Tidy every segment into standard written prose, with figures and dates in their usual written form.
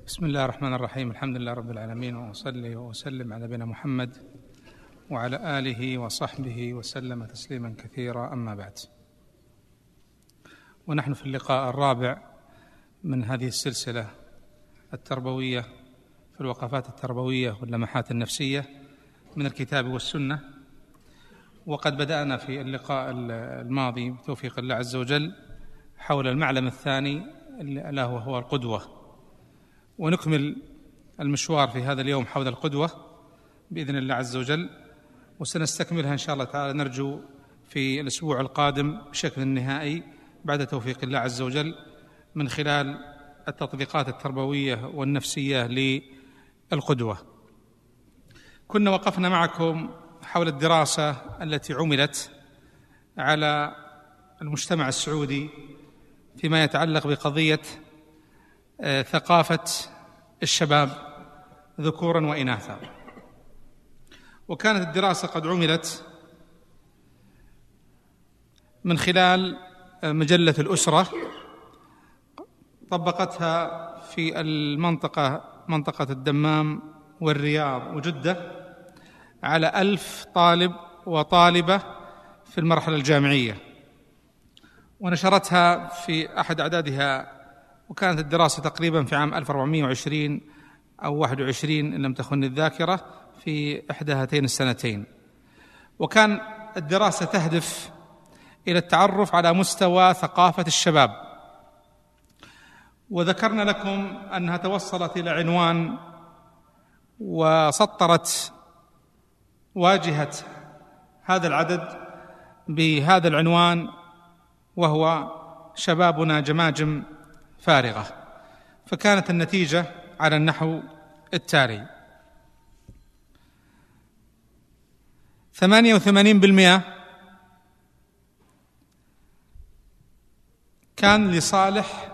بسم الله الرحمن الرحيم. الحمد لله رب العالمين، وأصلي وأسلم على نبينا محمد وعلى آله وصحبه وسلم تسليما كثيرا، أما بعد. ونحن في اللقاء الرابع من هذه السلسلة التربوية في الوقفات التربوية واللمحات النفسية من الكتاب والسنة. وقد بدأنا في اللقاء الماضي بتوفيق الله عز وجل حول المعلم الثاني ألا وهو القدوة، ونكمل المشوار في هذا اليوم حول القدوة بإذن الله عز وجل، وسنستكملها إن شاء الله تعالى نرجو في الأسبوع القادم بشكل نهائي بعد توفيق الله عز وجل من خلال التطبيقات التربوية والنفسية للقدوة. كنا وقفنا معكم حول الدراسة التي عملت على المجتمع السعودي فيما يتعلق بقضية ثقافة الشباب ذكورا وإناثا. وكانت الدراسة قد عملت من خلال مجلة الأسرة، طبقتها في منطقة الدمام والرياض وجدة على 1000 طالب وطالبة في المرحلة الجامعية، ونشرتها في أحد أعدادها، وكانت الدراسة تقريبا في عام 1420 أو 21 إن لم تخن الذاكرة في إحدى هاتين السنتين. وكان الدراسة تهدف إلى التعرف على مستوى ثقافة الشباب، وذكرنا لكم أنها توصلت إلى عنوان وسطرت واجهة هذا العدد بهذا العنوان، وهو شبابنا جماجم فارغة. فكانت النتيجة على النحو التالي: 88% كان لصالح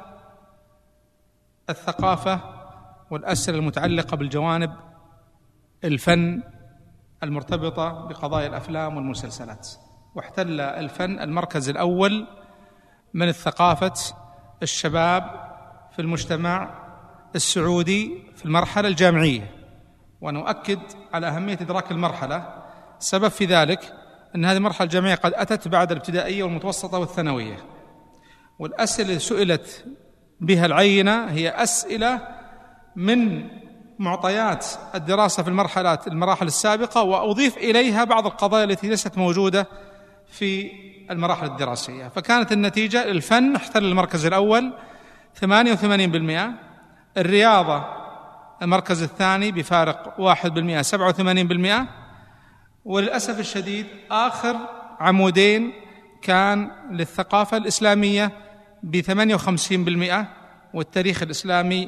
الثقافة والأسئلة المتعلقة بالجوانب الفن المرتبطة بقضايا الأفلام والمسلسلات، واحتل الفن المركز الأول من الثقافة الشباب في المجتمع السعودي في المرحلة الجامعية. ونؤكد على أهمية إدراك المرحلة، السبب في ذلك أن هذه المرحلة الجامعية قد أتت بعد الابتدائية والمتوسطة والثانوية، والأسئلة اللي سئلت بها العينة هي أسئلة من معطيات الدراسة في المراحل السابقة، وأضيف إليها بعض القضايا التي ليست موجودة في المراحل الدراسية. فكانت النتيجة: الفن احتل المركز الأول 88%، الرياضة المركز الثاني بفارق 1% 87%، وللأسف الشديد آخر عمودين كان للثقافة الإسلامية ب58%، والتاريخ الإسلامي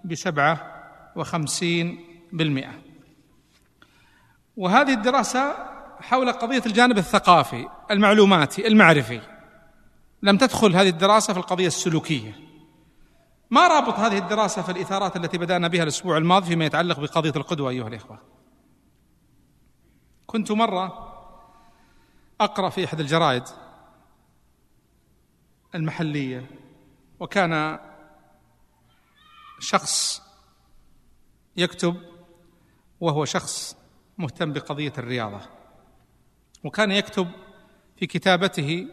ب57%. وهذه الدراسة حول قضية الجانب الثقافي المعلوماتي المعرفي، لم تدخل هذه الدراسة في القضية السلوكية. ما رابط هذه الدراسة في الإثارات التي بدأنا بها الأسبوع الماضي فيما يتعلق بقضية القدوة أيها الإخوة؟ كنت مرة أقرأ في إحدى الجرائد المحلية، وكان شخص يكتب وهو شخص مهتم بقضية الرياضة، وكان يكتب في كتابته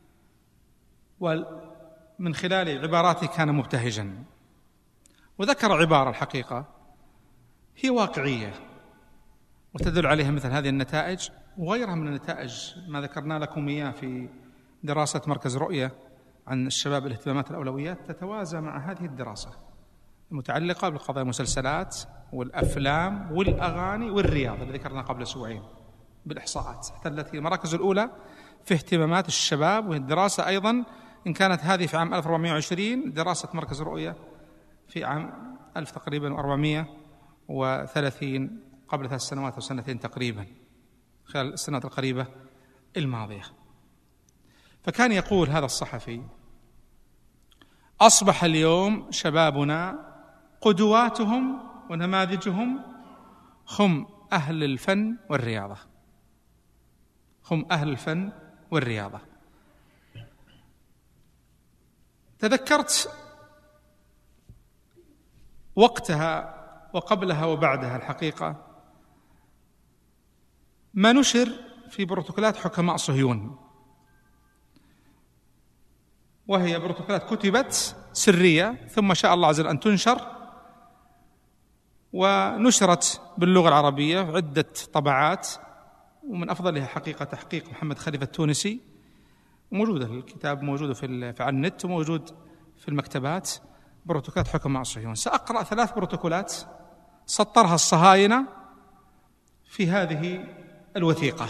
ومن خلال عباراته كان مبتهجا، وذكر عبارة الحقيقة هي واقعية وتدل عليها مثل هذه النتائج وغيرها من النتائج ما ذكرنا لكم إياه في دراسة مركز رؤية عن الشباب الاهتمامات الأولويات، تتوازى مع هذه الدراسة المتعلقة بقضايا المسلسلات والأفلام والأغاني والرياضة اللي ذكرنا قبل أسبوعين بالإحصاءات. احتلت المراكز الأولى في اهتمامات الشباب، والدراسة أيضا إن كانت هذه في عام 1420، دراسة مركز رؤية في عام 1000 تقريبا 430 قبل 3 سنوات أو سنتين تقريبا، خلال السنوات القريبة الماضية. فكان يقول هذا الصحفي: أصبح اليوم شبابنا قدواتهم ونماذجهم هم أهل الفن والرياضة، هم أهل الفن والرياضة. تذكرت وقتها وقبلها وبعدها الحقيقة ما نشر في بروتوكولات حكماء صهيون، وهي بروتوكولات كتبت سرية ثم شاء الله عز وجل أن تنشر، ونشرت باللغة العربية عدة طبعات، ومن أفضلها حقيقة تحقيق محمد خليفة التونسي، وموجودة الكتاب موجود على النت وموجود في المكتبات، بروتوكولات حكماء الصهيون. سأقرأ 3 بروتوكولات سطرها الصهاينة في هذه الوثيقة.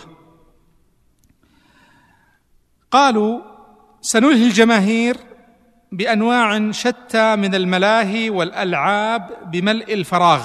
قالوا: سنلهي الجماهير بأنواع شتى من الملاهي والألعاب بملء الفراغ،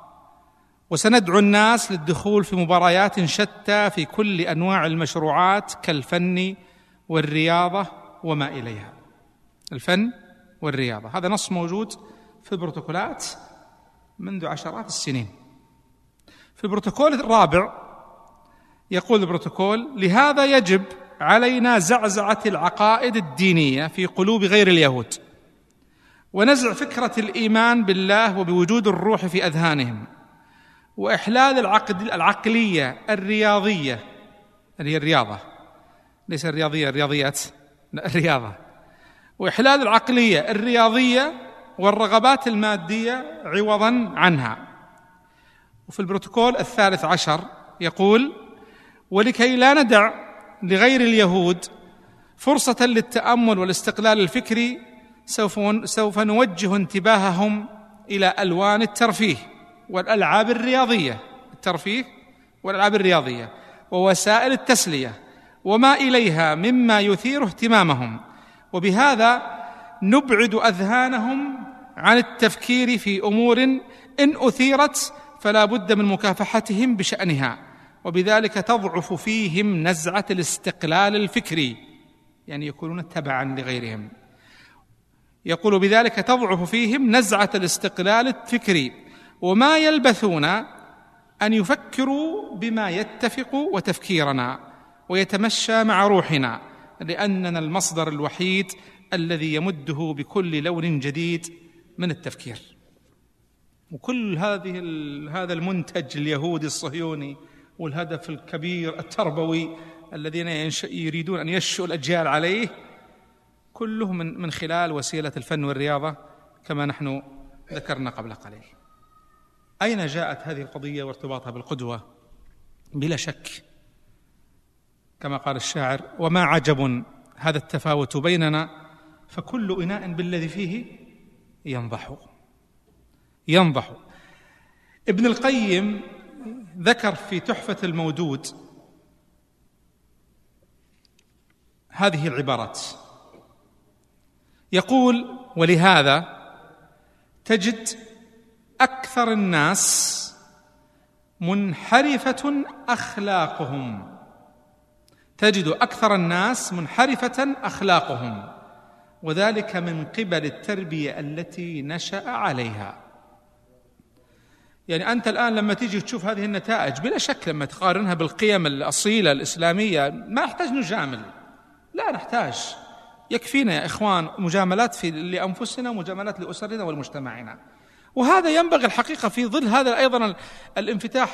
وسندعو الناس للدخول في مباريات شتى في كل أنواع المشروعات كالفن والرياضة وما إليها. الفن والرياضة، هذا نص موجود في البروتوكولات منذ عشرات السنين. في البروتوكول الرابع يقول البروتوكول: لهذا يجب علينا زعزعة العقائد الدينية في قلوب غير اليهود، ونزع فكرة الإيمان بالله وبوجود الروح في أذهانهم، وإحلال العقلية الرياضية، اللي هي الرياضة، ليس الرياضية الرياضيات، لا الرياضة، وإحلال العقلية الرياضية والرغبات المادية عوضا عنها. وفي البروتوكول الثالث عشر يقول: ولكي لا ندع لغير اليهود فرصة للتأمل والاستقلال الفكري، سوف نوجه انتباههم إلى ألوان الترفيه والألعاب الرياضية، الترفيه والألعاب الرياضية ووسائل التسلية وما إليها مما يثير اهتمامهم، وبهذا نبعد أذهانهم عن التفكير في أمور إن أثيرت فلا بد من مكافحتهم بشأنها، وبذلك تضعف فيهم نزعة الاستقلال الفكري، يعني يكونون تبعا لغيرهم. يقول: بذلك تضعف فيهم نزعة الاستقلال الفكري، وما يلبثون أن يفكروا بما يتفق وتفكيرنا ويتمشى مع روحنا، لأننا المصدر الوحيد الذي يمده بكل لون جديد من التفكير. وكل هذا المنتج اليهودي الصهيوني والهدف الكبير التربوي الذين يريدون أن يشؤوا الأجيال عليه، كله من خلال وسيلة الفن والرياضة كما نحن ذكرنا قبل قليل. أين جاءت هذه القضية وارتباطها بالقدوة؟ بلا شك كما قال الشاعر: وما عجب هذا التفاوت بيننا، فكل إناء بالذي فيه ينضح. ابن القيم ذكر في تحفة المودود هذه العبارات، يقول: ولهذا تجد أكثر الناس منحرفة أخلاقهم، وذلك من قبل التربية التي نشأ عليها. يعني أنت الآن لما تيجي تشوف هذه النتائج بلا شك لما تقارنها بالقيم الأصيلة الإسلامية ما نحتاج نجامل، لا نحتاج، يكفينا يا إخوان مجاملات لأنفسنا ومجاملات لأسرنا ولمجتمعنا. وهذا ينبغي الحقيقة في ظل هذا أيضا الانفتاح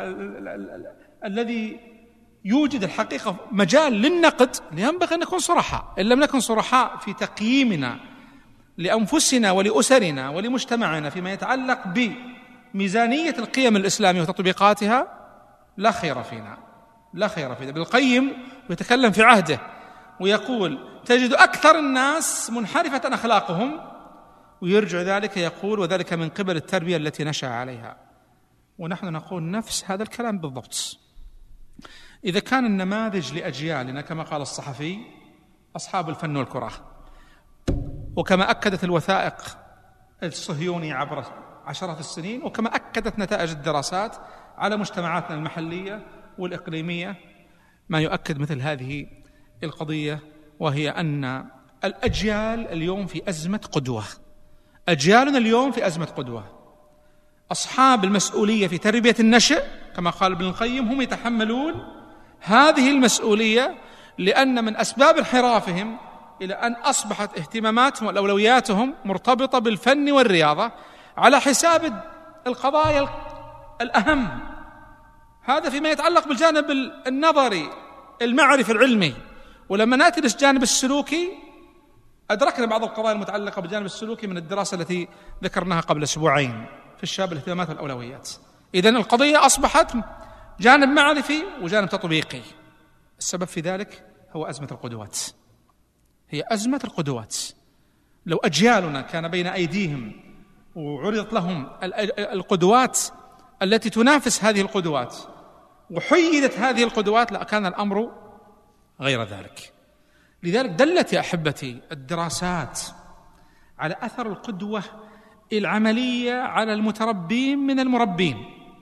الذي يوجد الحقيقة مجال للنقد، ينبغي أن نكون صرحاء. إن لم نكن صرحاء في تقييمنا لأنفسنا ولأسرنا ولمجتمعنا فيما يتعلق بميزانية القيم الإسلامية وتطبيقاتها لا خير فينا. ابن القيم يتكلم في عهده ويقول: تجد أكثر الناس منحرفة أخلاقهم، ويرجع ذلك يقول: وذلك من قبل التربية التي نشأ عليها. ونحن نقول نفس هذا الكلام بالضبط. إذا كان النماذج لأجيالنا كما قال الصحفي أصحاب الفن والكرة، وكما أكدت الوثائق الصهيونية عبر عشرات السنين، وكما أكدت نتائج الدراسات على مجتمعاتنا المحلية والإقليمية، ما يؤكد مثل هذه القضية، وهي أن الأجيال اليوم في أزمة قدوة. أجيالنا اليوم في أزمة قدوة. أصحاب المسؤولية في تربية النشء كما قال ابن القيم هم يتحملون هذه المسؤولية، لأن من أسباب انحرافهم إلى أن أصبحت اهتماماتهم وأولوياتهم مرتبطة بالفن والرياضة على حساب القضايا الأهم. هذا فيما يتعلق بالجانب النظري المعرفي العلمي. ولما نأتي للجانب السلوكي أدركنا بعض القضايا المتعلقة بالجانب السلوكي من الدراسة التي ذكرناها قبل أسبوعين في الشباب الاهتمامات والأولويات. إذن القضية أصبحت جانب معرفي وجانب تطبيقي. السبب في ذلك هو أزمة القدوات، هي أزمة القدوات. لو أجيالنا كان بين أيديهم وعرضت لهم القدوات التي تنافس هذه القدوات وحيدت هذه القدوات لكان الأمر غير ذلك. لذلك دلت يا أحبتي الدراسات على أثر القدوة العملية على المتربين من المربين.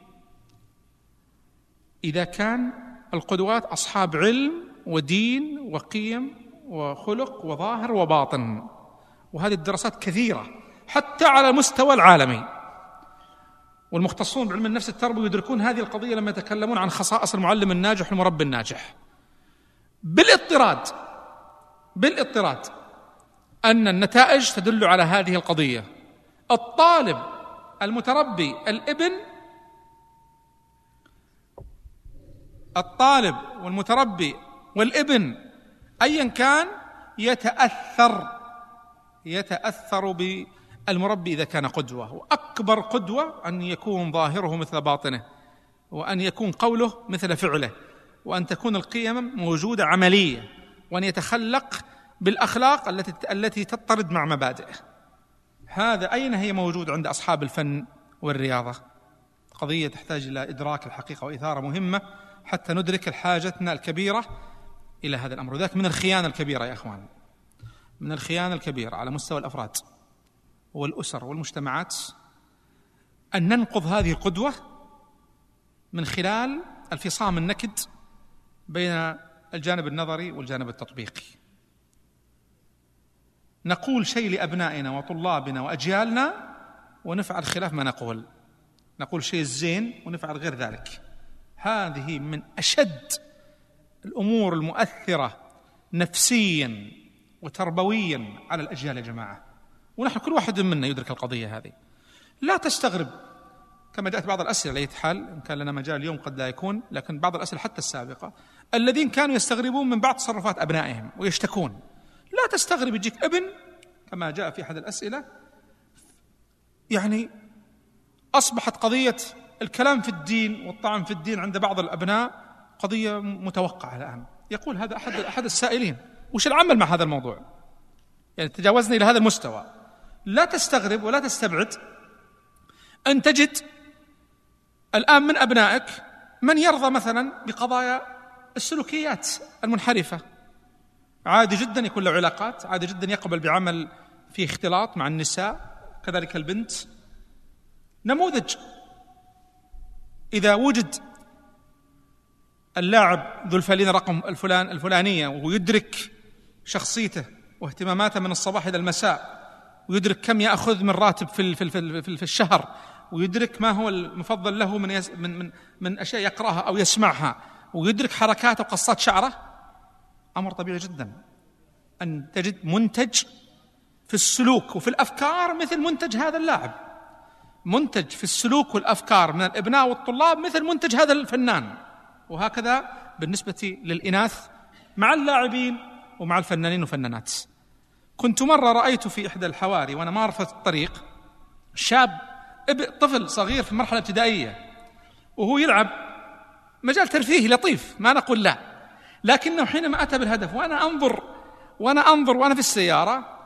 إذا كان القدوات أصحاب علم ودين وقيم وخلق وظاهر وباطن، وهذه الدراسات كثيرة حتى على المستوى العالمي، والمختصون بعلم النفس التربوي يدركون هذه القضية لما يتكلمون عن خصائص المعلم الناجح والمربي الناجح. بالاضطراد أن النتائج تدل على هذه القضية. الطالب المتربي الطالب والمتربي والابن أيا كان يتأثر بالمربي إذا كان قدوة. وأكبر قدوة أن يكون ظاهره مثل باطنه، وأن يكون قوله مثل فعله، وأن تكون القيم موجودة عملية، وأن يتخلق بالأخلاق التي تضطرد مع مبادئه. هذا أين هي موجود عند أصحاب الفن والرياضة؟ قضية تحتاج إلى إدراك الحقيقة وإثارة مهمة حتى ندرك حاجتنا الكبيرة إلى هذا الأمر. وذلك من الخيانة الكبيرة يا أخوان، من الخيانة الكبيرة على مستوى الأفراد والأسر والمجتمعات أن ننقض هذه القدوة من خلال الفصام النكد بين الجانب النظري والجانب التطبيقي. نقول شيء لأبنائنا وطلابنا وأجيالنا ونفعل خلاف ما نقول شيء زين ونفعل غير ذلك. هذه من أشد الأمور المؤثرة نفسيا وتربويا على الأجيال يا جماعة. ونحن كل واحد منا يدرك القضية هذه. لا تستغرب كما جاءت بعض الأسئلة على أي حال، إن كان لنا مجال اليوم قد لا يكون، لكن بعض الأسئلة حتى السابقة الذين كانوا يستغربون من بعض تصرفات أبنائهم ويشتكون. لا تستغرب يجيك ابن كما جاء في أحد الأسئلة، يعني أصبحت قضية الكلام في الدين والطعن في الدين عند بعض الأبناء قضية متوقعة الآن. يقول هذا أحد السائلين: وش العمل مع هذا الموضوع؟ يعني تجاوزنا إلى هذا المستوى. لا تستغرب ولا تستبعد أن تجد الآن من أبنائك من يرضى مثلا بقضايا السلوكيات المنحرفة. عادي جدا يكون له علاقات، عادي جدا يقبل بعمل فيه اختلاط مع النساء، كذلك البنت. نموذج: إذا وجد اللاعب ذو الفلين رقم الفلانية وهو يدرك شخصيته واهتماماته من الصباح إلى المساء، ويدرك كم يأخذ من راتب في الشهر، ويدرك ما هو المفضل له من أشياء يقرأها أو يسمعها، ويدرك حركاته وقصات شعره، أمر طبيعي جدا أن تجد منتج في السلوك وفي الأفكار مثل منتج هذا اللاعب، منتج في السلوك والأفكار من الأبناء والطلاب مثل منتج هذا الفنان. وهكذا بالنسبة للإناث مع اللاعبين ومع الفنانين وفنانات. كنت مرة رأيت في إحدى الحواري وأنا مار في الطريق شاب طفل صغير في المرحلة الابتدائية وهو يلعب مجال ترفيهي لطيف، ما نقول لا، لكنه حينما أتى بالهدف وأنا أنظر وأنا في السيارة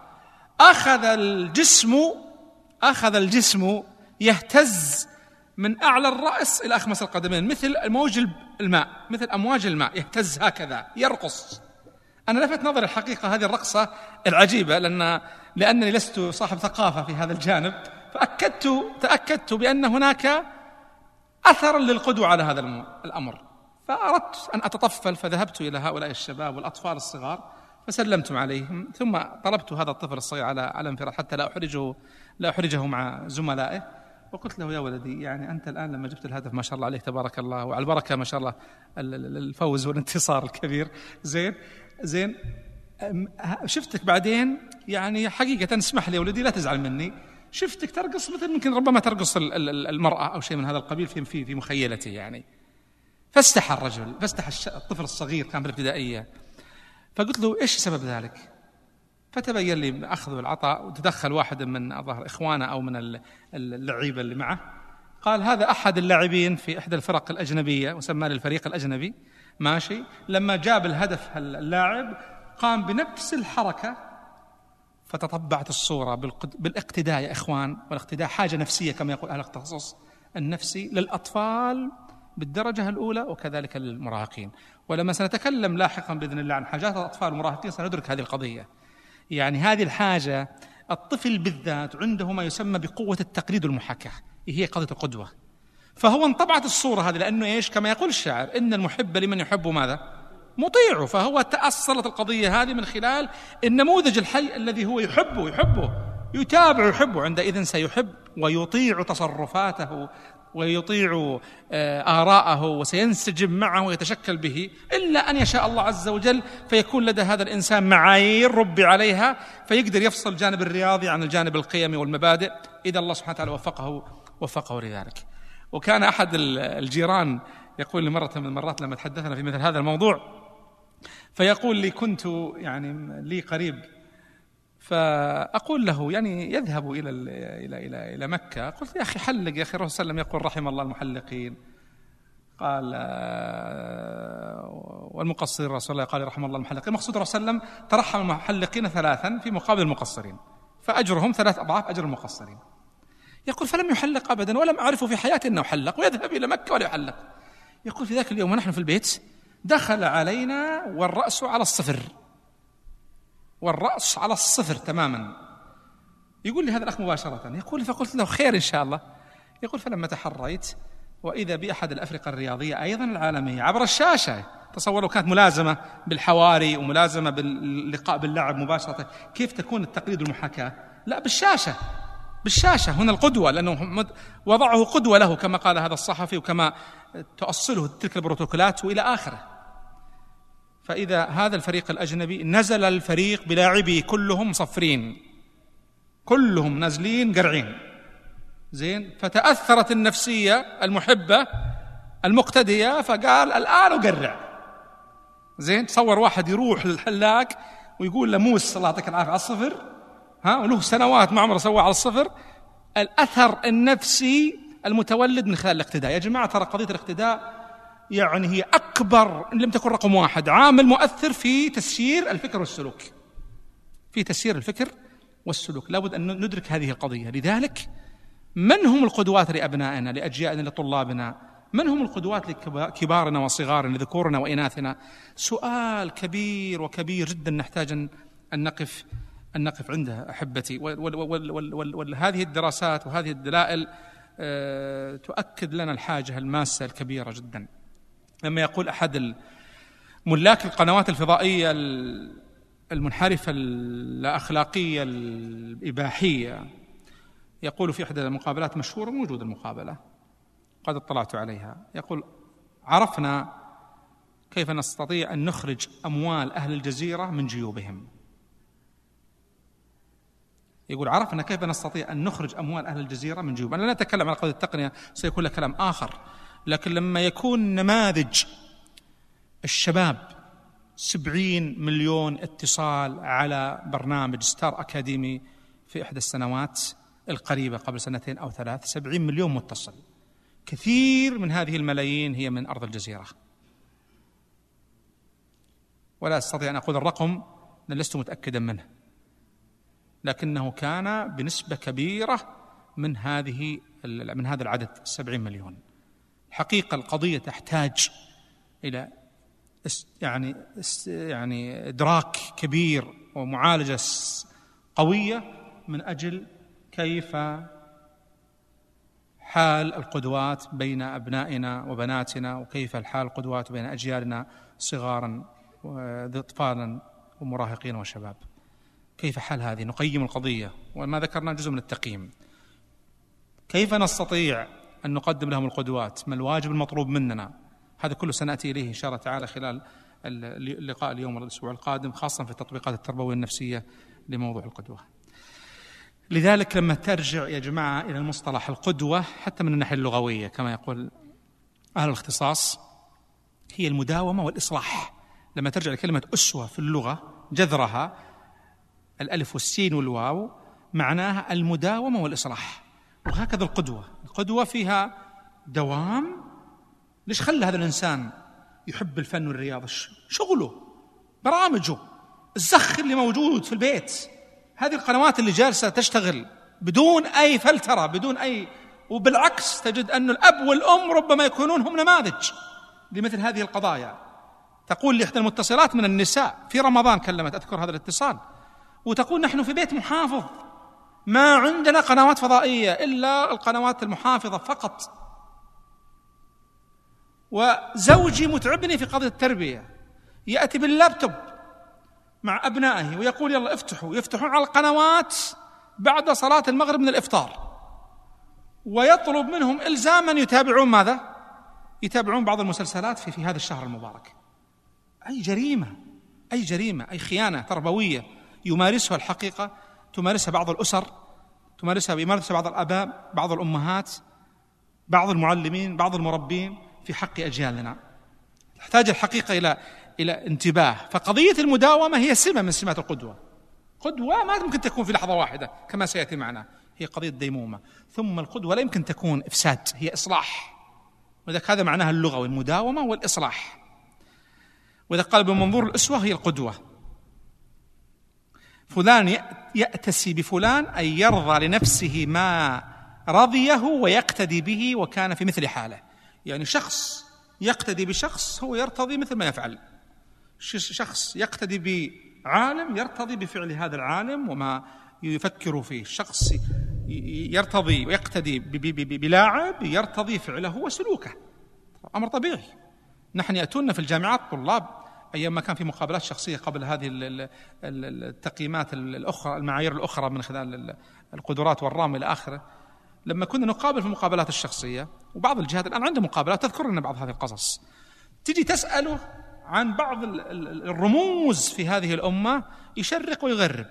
أخذ الجسم يهتز من أعلى الرأس إلى أخمص القدمين مثل أمواج الماء يهتز هكذا يرقص. أنا لفت نظري الحقيقة هذه الرقصة العجيبة لأنني لست صاحب ثقافة في هذا الجانب، تأكدت بأن هناك أثر للقدوة على هذا الأمر، فأردت أن أتطفل، فذهبت إلى هؤلاء الشباب والأطفال الصغار فسلمت عليهم، ثم طلبت هذا الطفل الصغير على انفراد حتى لا أحرجه مع زملائه، وقلت له: يا ولدي، يعني أنت الآن لما جبت الهدف ما شاء الله عليك تبارك الله وعلى البركة ما شاء الله الفوز والانتصار الكبير، زين شفتك بعدين، يعني حقيقة اسمح لي يا ولدي لا تزعل مني، شفتك ترقص مثل ممكن ربما ترقص المرأة أو شيء من هذا القبيل في مخيلته يعني. فاستحى الرجل، فاستحى الطفل الصغير كان في الابتدائية، فقلت له إيش سبب ذلك؟ فتبين لي أخذ والعطاء، وتدخل واحد من الظاهر إخوانه أو من اللعيبة اللي معه، قال هذا أحد اللاعبين في إحدى الفرق الأجنبية وسمى للفريق الأجنبي، ماشي، لما جاب الهدف اللاعب قام بنفس الحركة، فتطبعت الصورة بالاقتداء يا إخوان، والاقتداء حاجة نفسية كما يقول أهل التخصص النفسي للأطفال بالدرجة الأولى وكذلك للمراهقين. ولما سنتكلم لاحقا بإذن الله عن حاجات الأطفال والمراهقين سندرك هذه القضية. يعني هذه الحاجة الطفل بالذات عنده ما يسمى بقوة التقليد والمحاكاة، هي قضية القدوة. فهو انطبعت الصورة هذه لأنه إيش كما يقول الشاعر إن المحب لمن يحب ماذا؟ مطيعه. فهو تأصلت القضية هذه من خلال النموذج الحي الذي هو يحبه يتابع يحبه، عندئذ سيحب ويطيع تصرفاته ويطيع آراءه وسينسجم معه ويتشكل به، إلا أن يشاء الله عز وجل فيكون لدى هذا الإنسان معايير ربي عليها، فيقدر يفصل الجانب الرياضي عن الجانب القيمي والمبادئ إذا الله سبحانه وتعالى وفقه لذلك. وكان أحد الجيران يقول لي مرة من المرات لما تحدثنا في مثل هذا الموضوع، فيقول لي كنت يعني لي قريب، فأقول له يعني يذهب إلى مكة، قلت يا أخي حلق يا أخي، الرسول صلى الله عليه وسلم يقول رحم الله المحلقين، قال والمقصرين، رسول الله قال رحم الله المحلقين. المقصود الرسول صلى الله عليه وسلم ترحم المحلقين 3 في مقابل المقصرين، فأجرهم 3 أضعاف أجر المقصرين. يقول فلم يحلق أبدا ولم أعرفه في حياتي أنه حلق، ويذهب إلى مكة ولا يحلق. يقول في ذاك اليوم ونحن في البيت دخل علينا والرأس على الصفر تماما. يقول لي هذا الأخ مباشرة، يقول فقلت له خير إن شاء الله. يقول فلما تحريت وإذا بأحد الأفرقة الرياضية أيضا العالمية عبر الشاشة، تصوروا كانت ملازمة بالحواري وملازمة باللقاء باللاعب مباشرة، كيف تكون التقليد والمحاكاة؟ لا بالشاشة هنا القدوة، لأنه وضعه قدوة له كما قال هذا الصحفي وكما تؤصله تلك البروتوكولات وإلى آخره. فإذا هذا الفريق الأجنبي نزل الفريق بلاعبي كلهم صفرين، كلهم نازلين قرعين، زين، فتأثرت النفسية المحبة المقتدية فقال الآن أقرع، زين. تصور واحد يروح للحلاق ويقول له موس الله يعطيك العافية على الصفر، وله سنوات ما عمره سوى على الصفر. الأثر النفسي المتولد من خلال الاقتداء. يا جماعة ترى قضية الاقتداء يعني هي أكبر إن لم تكن رقم 1 عامل مؤثر في تسيير الفكر والسلوك، لابد أن ندرك هذه القضية. لذلك من هم القدوات لأبنائنا، لأجيالنا، لطلابنا؟ من هم القدوات لكبارنا وصغارنا، لذكورنا وإناثنا؟ سؤال كبير وكبير جدا نحتاج أن نقف عنده أحبتي. وهذه الدراسات وهذه الدلائل تؤكد لنا الحاجة الماسة الكبيرة جدا. لما يقول أحد ملاك القنوات الفضائية المنحرفة الأخلاقية الإباحية، يقول في إحدى المقابلات مشهورة موجود المقابلة قد اطلعت عليها، يقول عرفنا كيف نستطيع أن نخرج أموال أهل الجزيرة من جيوبهم. يقول عرفنا كيف نستطيع أن نخرج أموال أهل الجزيرة من جيوبهم. أنا لا أتكلم عن قضية التقنية، سيكون لك كلام آخر، لكن لما يكون نماذج الشباب 70 مليون اتصال على برنامج ستار أكاديمي في إحدى السنوات القريبة قبل 2 أو 3، 70 مليون متصل، كثير من هذه الملايين هي من أرض الجزيرة. ولا أستطيع أن أقول الرقم لأن لست متأكدا منه، لكنه كان بنسبة كبيرة من هذا العدد 70 مليون. حقيقة القضية تحتاج إلى يعني إدراك كبير ومعالجة قوية من أجل كيف حال القدوات بين أبنائنا وبناتنا، وكيف الحال القدوات بين أجيالنا صغارا وأطفالا ومراهقين وشباب. كيف حال هذه؟ نقيم القضية، وما ذكرنا جزء من التقييم. كيف نستطيع أن نقدم لهم القدوات؟ ما الواجب المطلوب مننا؟ هذا كله سنأتي إليه إن شاء الله تعالى خلال اللقاء اليوم والأسبوع القادم، خاصة في التطبيقات التربوية النفسية لموضوع القدوة. لذلك لما ترجع يا جماعة إلى المصطلح القدوة حتى من الناحية اللغوية كما يقول أهل الاختصاص هي المداومة والإصلاح. لما ترجع لكلمة أسوة في اللغة جذرها الألف والسين والواو معناها المداومة والإصلاح، وهكذا القدوة فيها دوام. ليش خلى هذا الإنسان يحب الفن والرياضة؟ شغله، برامجه، الزخ اللي موجود في البيت، هذه القنوات اللي جالسة تشتغل بدون أي فلترة، بدون أي، وبالعكس تجد أن الأب والأم ربما يكونون هم نماذج لمثل هذه القضايا. تقول لإحدى المتصلات من النساء في رمضان كلمت، أذكر هذا الاتصال، وتقول نحن في بيت محافظ ما عندنا قنوات فضائية إلا القنوات المحافظة فقط، وزوجي متعبني في قضية التربية، يأتي باللابتوب مع أبنائه ويقول يلا يفتحون على القنوات بعد صلاة المغرب من الإفطار، ويطلب منهم إلزاما يتابعون ماذا؟ يتابعون بعض المسلسلات في هذا الشهر المبارك. أي جريمة، أي خيانة تربوية يمارسها الحقيقة، تمارسها بعض الأسر، يمارسها بعض الآباء، بعض الأمهات، بعض المعلمين، بعض المربين في حق أجيالنا. تحتاج الحقيقة إلى انتباه. فقضية المداومة هي سمة من سمات القدوة. قدوة ما يمكن تكون في لحظة واحدة كما سيأتي معنا، هي قضية ديمومة. ثم القدوة لا يمكن تكون إفساد، هي إصلاح، وذلك هذا معناها اللغوي، المداومة والإصلاح. وإذا قال بمنظور الأسوة هي القدوة. فلان يأتسي بفلان أي يرضى لنفسه ما رضيه ويقتدي به وكان في مثل حاله. يعني شخص يقتدي بشخص هو يرتضي مثل ما يفعل، شخص يقتدي بعالم يرتضي بفعل هذا العالم وما يفكر فيه، شخص يرتضي ويقتدي بلاعب يرتضي فعله وسلوكه، أمر طبيعي. نحن يأتون في الجامعات طلاب أيام ما كان في مقابلات شخصية قبل هذه التقييمات الأخرى، المعايير الأخرى من خلال القدرات والرام إلى آخره، لما كنا نقابل في المقابلات الشخصية وبعض الجهات الآن عنده مقابلات تذكر لنا بعض هذه القصص، تجي تسأله عن بعض الرموز في هذه الأمة يشرق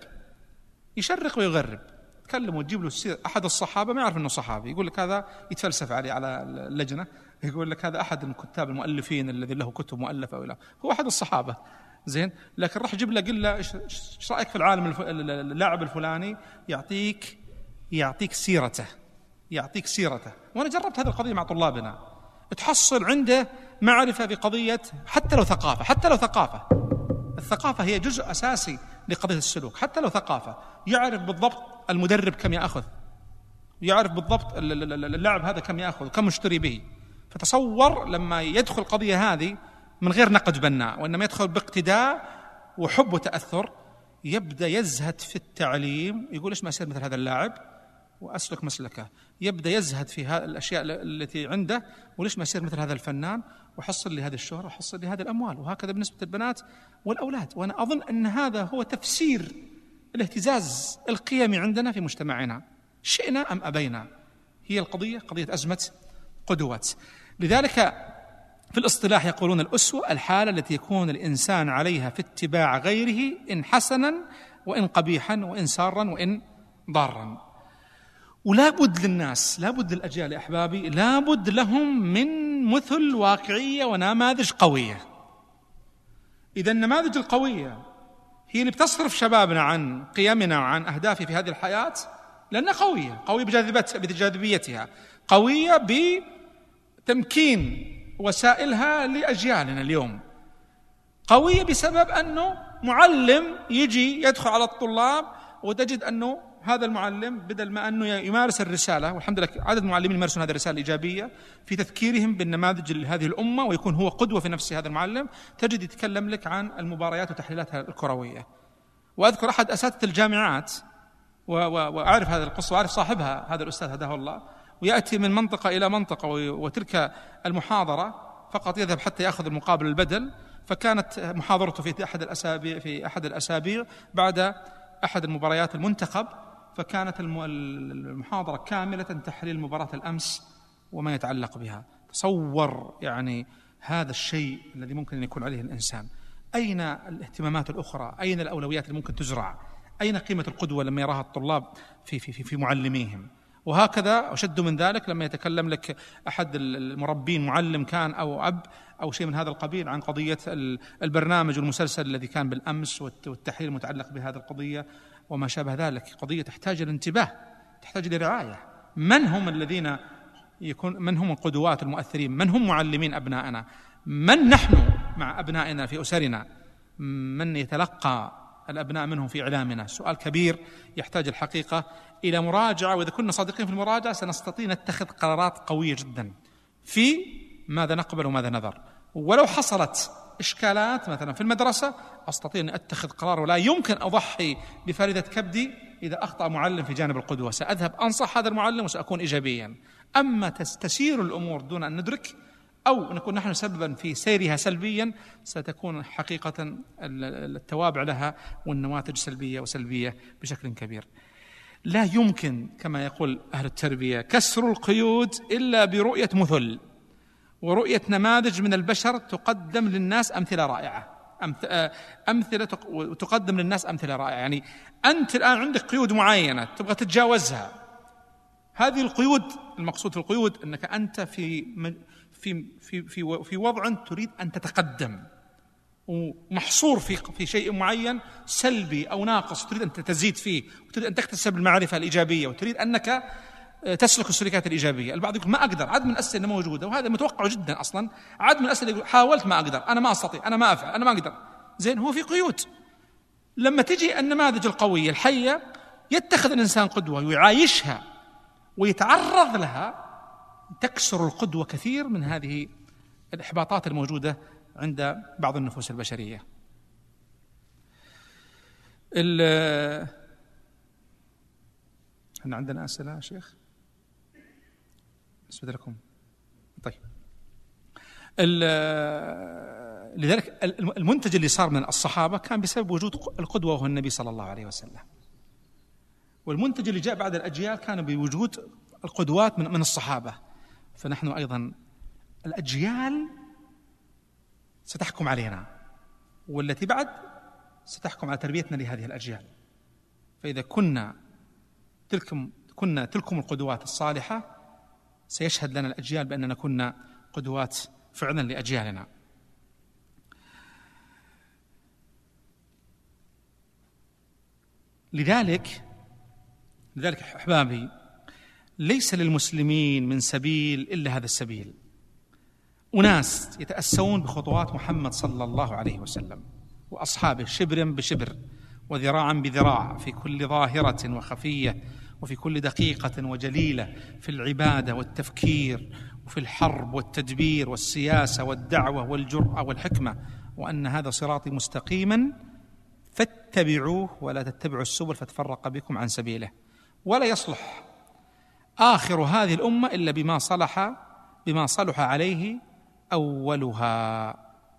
ويغرب، تكلم وتجيب له أحد الصحابة ما يعرف أنه صحابي، يقول لك هذا يتفلسف عليه على اللجنة، يقول لك هذا أحد الكتاب المؤلفين الذي له كتب مؤلفة ولا هو أحد الصحابة، زين، لكن راح يجيب له قل له إيش رأيك في العالم اللاعب الفلاني، يعطيك سيرته. وأنا جربت هذه القضية مع طلابنا، تحصل عنده معرفة بقضية حتى لو ثقافة، الثقافة هي جزء أساسي لقضية السلوك، حتى لو ثقافة، يعرف بالضبط المدرب كم يأخذ، يعرف بالضبط اللاعب هذا كم يأخذ وكم يشتري به. فتصور لما يدخل القضية هذه من غير نقد بناء وإنما يدخل باقتداء وحب وتأثر، يبدأ يزهد في التعليم، يقول إيش ما أصير مثل هذا اللاعب وأسلك مسلكه، يبدأ يزهد في الأشياء التي عنده، وليش ما يصير مثل هذا الفنان وحصل لي هذه الشهرة وحصل لي هذه الأموال، وهكذا بالنسبة للبنات والأولاد. وأنا أظن أن هذا هو تفسير الاهتزاز القيمي عندنا في مجتمعنا، شئنا أم أبينا، هي القضية قضية أزمة قدوات. لذلك في الاصطلاح يقولون الأسوة الحالة التي يكون الإنسان عليها في اتباع غيره إن حسنا وإن قبيحا وإن سارا وإن ضارا. ولا بد للناس، لا بد للأجيال يا أحبابي، لا بد لهم من مثل واقعية ونماذج قوية. إذا النماذج القوية هي اللي بتصرف شبابنا عن قيمنا وعن أهدافه في هذه الحياة، لأنها قوية بجاذبيتها، قوية بتمكين وسائلها لأجيالنا اليوم، قوية بسبب أنه معلم يجي يدخل على الطلاب وتجد أنه هذا المعلم بدل ما أنه يمارس الرسالة، والحمد لله عدد المعلمين يمارسون هذه الرسالة الإيجابية في تذكيرهم بالنماذج لهذه الأمة ويكون هو قدوة في نفسه هذا المعلم، تجد يتكلم لك عن المباريات وتحليلاتها الكروية. وأذكر أحد أساتذة الجامعات وأعرف هذا القصة وأعرف صاحبها، هذا الأستاذ هداه الله، ويأتي من منطقة إلى منطقة، وتلك المحاضرة فقط يذهب حتى يأخذ المقابل البدل، فكانت محاضرته في أحد الأسابيع بعد أحد المباريات المنتخب، فكانت المحاضرة كاملة تحليل مباراة الأمس وما يتعلق بها. تصور يعني هذا الشيء الذي ممكن أن يكون عليه الإنسان، أين الاهتمامات الأخرى، أين الأولويات اللي ممكن تزرع، أين قيمة القدوة لما يراها الطلاب في معلميهم؟ وهكذا أشد من ذلك لما يتكلم لك أحد المربين، معلم كان أو أب أو شيء من هذا القبيل، عن قضية البرنامج والمسلسل الذي كان بالأمس والتحليل المتعلق بهذه القضية وما شابه ذلك. قضية تحتاج الانتباه، تحتاج لرعاية. من هم القدوات المؤثرين؟ من هم معلمين أبنائنا؟ من نحن مع أبنائنا في أسرنا؟ من يتلقى الأبناء منهم في إعلامنا؟ سؤال كبير يحتاج الحقيقة إلى مراجعة، وإذا كنا صادقين في المراجعة سنستطيع نتخذ قرارات قوية جدا في ماذا نقبل وماذا نذر. ولو حصلت إشكالات مثلا في المدرسة أستطيع أن أتخذ قرار، ولا يمكن أضحي بفريدة كبدي إذا أخطأ معلم في جانب القدوة. سأذهب أنصح هذا المعلم وسأكون إيجابيا. أما تسير الأمور دون أن ندرك أو نكون نحن سببا في سيرها سلبيا، ستكون حقيقة التوابع لها والنواتج سلبية وسلبية بشكل كبير. لا يمكن كما يقول أهل التربية كسر القيود إلا برؤية مثل ورؤية نماذج من البشر تقدم للناس أمثلة رائعة، أمثلة تقدم للناس أمثلة رائعة. يعني أنت الآن عندك قيود معينة تبغى تتجاوزها. هذه القيود، المقصود في القيود أنك أنت في وضع تريد أن تتقدم، ومحصور في شيء معين سلبي أو ناقص تريد أن تزيد فيه، وتريد أن تكتسب المعرفة الإيجابية، وتريد أنك تسلك السلوكيات الإيجابية. البعض يقول ما أقدر، عدم الأسئلة موجودة، وهذا متوقع جدا أصلا. عدم الأسئلة يقول حاولت ما أقدر، أنا ما أستطيع، أنا ما أفعل، أنا ما أقدر. زين، هو في قيود. لما تجي النماذج القوية الحية يتخذ الإنسان قدوة ويعايشها ويتعرض لها، تكسر القدوة كثير من هذه الإحباطات الموجودة عند بعض النفوس البشرية. هل عندنا أسئلة يا شيخ؟ بالنسبة لكم طيب. لذلك المنتج اللي صار من الصحابة كان بسبب وجود القدوة وهو النبي صلى الله عليه وسلم، والمنتج اللي جاء بعد الأجيال كان بوجود القدوات من الصحابة. فنحن أيضا الأجيال ستحكم علينا، والتي بعد ستحكم على تربيتنا لهذه الأجيال. فإذا كنا تلكم القدوات الصالحة سيشهد لنا الأجيال بأننا كنا قدوات فعلا لأجيالنا. لذلك أحبابي، ليس للمسلمين من سبيل إلا هذا السبيل. أناس يتأسون بخطوات محمد صلى الله عليه وسلم وأصحابه شبرا بشبر وذراعا بذراع في كل ظاهرة وخفية، وفي كل دقيقة وجليلة، في العبادة والتفكير، وفي الحرب والتدبير والسياسة والدعوة والجرأة والحكمة. وأن هذا صراطي مستقيما فاتبعوه ولا تتبعوا السبل فتفرق بكم عن سبيله. ولا يصلح آخر هذه الأمة إلا بما صلح عليه أولها.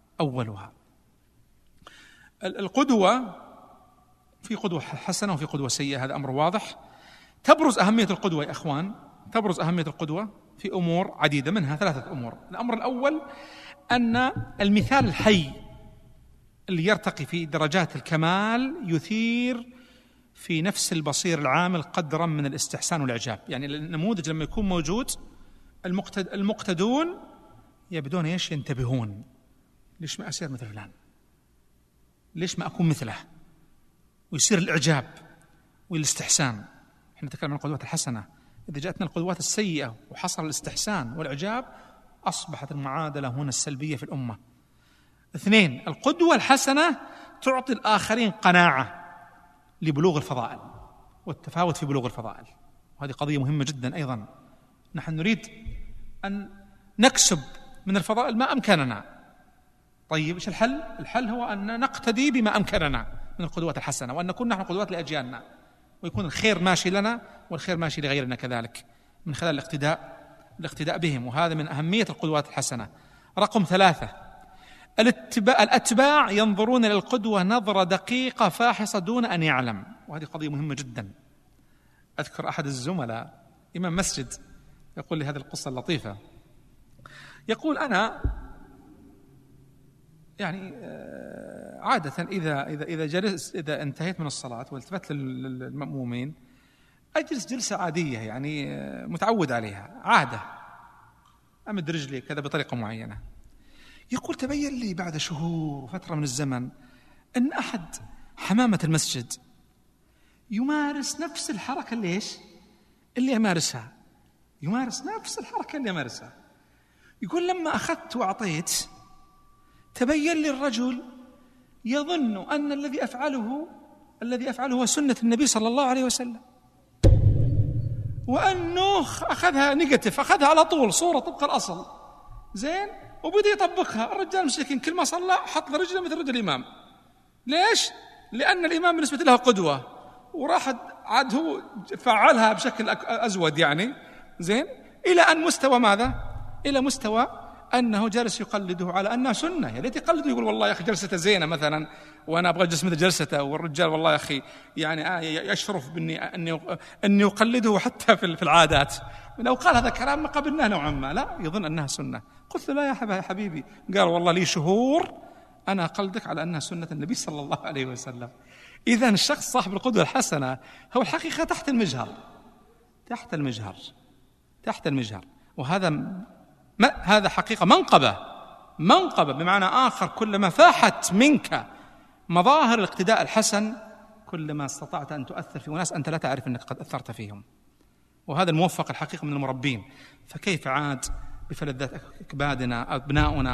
القدوة، في قدوة حسنة وفي قدوة سيئة، هذا أمر واضح. تبرز أهمية القدوة يا إخوان، تبرز أهمية القدوة في أمور عديدة، منها 3 أمور. الأمر الأول أن المثال الحي اللي يرتقي في درجات الكمال يثير في نفس البصير العامل قدرا من الاستحسان والإعجاب. يعني النموذج لما يكون موجود المقتدون يبدون ينتبهون، ليش ما أصير مثل فلان، ليش ما أكون مثله، ويصير الإعجاب والاستحسان. احنا نتكلم عن القدوات الحسنة. إذا جاءتنا القدوات السيئة وحصل الاستحسان والإعجاب أصبحت المعادلة هنا السلبية في الأمة. 2، القدوة الحسنة تعطي الآخرين قناعة لبلوغ الفضائل والتفاوت في بلوغ الفضائل، وهذه قضية مهمة جدا أيضا. نحن نريد أن نكسب من الفضائل ما أمكننا. طيب إيش الحل؟ الحل هو أن نقتدي بما أمكننا من القدوات الحسنة، وأن نكون نحن قدوات لأجيالنا، ويكون الخير ماشي لنا والخير ماشي لغيرنا كذلك من خلال الاقتداء بهم. وهذا من أهمية القدوات الحسنة. رقم 3، الأتباع ينظرون للقدوة نظرة دقيقة فاحصة دون أن يعلم، وهذه قضية مهمة جدا. أذكر أحد الزملاء إمام مسجد يقول لي هذه القصة اللطيفة. يقول أنا يعني عادة إذا انتهيت من الصلاة والتفت للمأمومين أجلس جلسة عادية، يعني متعود عليها، عادة، أمد رجلي كذا بطريقة معينة. يقول تبين لي بعد شهور وفترة من الزمن أن أحد حمامة المسجد يمارس نفس الحركة اللي يمارسها، يمارس نفس الحركة اللي يمارسها. يقول لما أخذت وأعطيت تبين لي الرجل يظن أن الذي أفعله هو سنة النبي صلى الله عليه وسلم، وأنه أخذها نيجاتيف، أخذها على طول صورة طبق الأصل، زين، وبدأ يطبقها. الرجال مسكين كل ما صلى حط رجله مثل رجل الإمام. ليش؟ لأن الإمام بالنسبة له قدوة، وراح عاد هو فعلها بشكل أزود، يعني زين، إلى أن مستوى ماذا؟ إلى مستوى أنه جالس يقلده على أنها سنة. يا ليت يقلده، يقول والله يا أخي جلسته زينة مثلا وأنا أبغى أجلس مثل جلسته، والرجال والله يا أخي يعني يشرف أني أقلده حتى في العادات. لو قال هذا كلام ما قبلناه نوعا ما، لا، يظن أنها سنة. قلت له لا يا حبيبي، قال والله لي شهور أنا أقلدك على أنها سنة النبي صلى الله عليه وسلم. إذن الشخص صاحب القدوة الحسنة هو الحقيقة تحت المجهر، وهذا حقيقة منقبة بمعنى آخر. كلما فاحت منك مظاهر الاقتداء الحسن كلما استطعت أن تؤثر في أناس أنت لا تعرف أنك قد أثرت فيهم، وهذا الموفق الحقيقة من المربين. فكيف عاد بفلذات أكبادنا أبناؤنا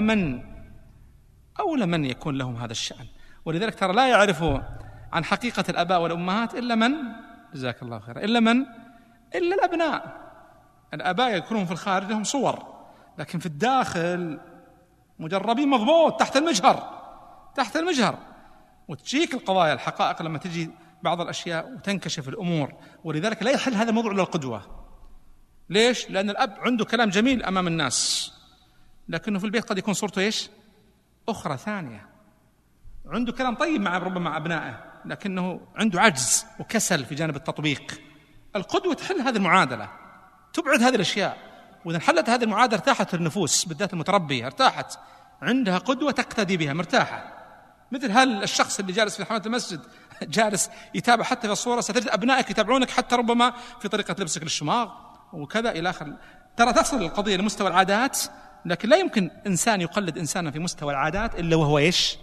أولى من يكون لهم هذا الشأن. ولذلك ترى لا يعرف عن حقيقة الآباء والأمهات إلا من، جزاك الله خيرا، إلا الأبناء. الآباء يكونون في الخارج لهم صور، لكن في الداخل مجربين مضبوط تحت المجهر. وتجيك القضايا الحقائق لما تجي بعض الأشياء وتنكشف الأمور. ولذلك لا يحل هذا الموضوع للقدوة. ليش؟ لأن الأب عنده كلام جميل أمام الناس، لكنه في البيت قد يكون صورته أخرى ثانية. عنده كلام طيب ربما مع أبنائه، لكنه عنده عجز وكسل في جانب التطبيق. القدوة تحل هذه المعادلة، تبعد هذه الأشياء. وإذا حلت هذه المعادلة ارتاحت النفوس، بالذات المتربية ارتاحت، عندها قدوة تقتدي بها، مرتاحة. مثل الشخص اللي جالس في حمامة المسجد جالس يتابع حتى في الصورة، ستجد أبنائك يتابعونك حتى ربما في طريقة لبسك للشماغ وكذا إلى آخر. ترى تصل القضية لمستوى العادات، لكن لا يمكن إنسان يقلد إنسانا في مستوى العادات إلا وهو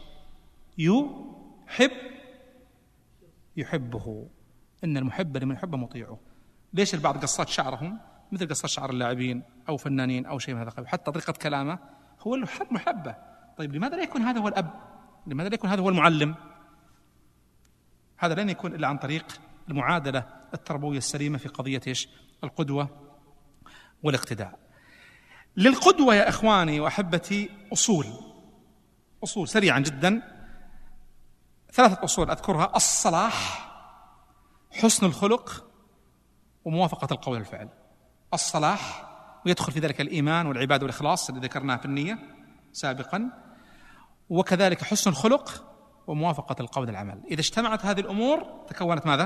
يحبه. إن المحب لمن يحب مطيعه. ليش البعض قصات شعرهم مثل قصات شعر اللاعبين أو فنانين أو شيء من هذا القبيل، حتى طريقة كلامه هو محبة. طيب لماذا لا يكون هذا هو الأب؟ لماذا لا يكون هذا هو المعلم؟ هذا لن يكون إلا عن طريق المعادلة التربوية السليمة في قضية القدوة والاقتداء. للقدوة يا إخواني وأحبتي أصول سريعا جدا، 3 أصول أذكرها: الصلاح، حسن الخلق، وموافقة القول والفعل. الصلاح، ويدخل في ذلك الإيمان والعبادة والإخلاص اللي ذكرناه في النية سابقا، وكذلك حسن الخلق وموافقة القول والعمل. إذا اجتمعت هذه الأمور تكونت ماذا؟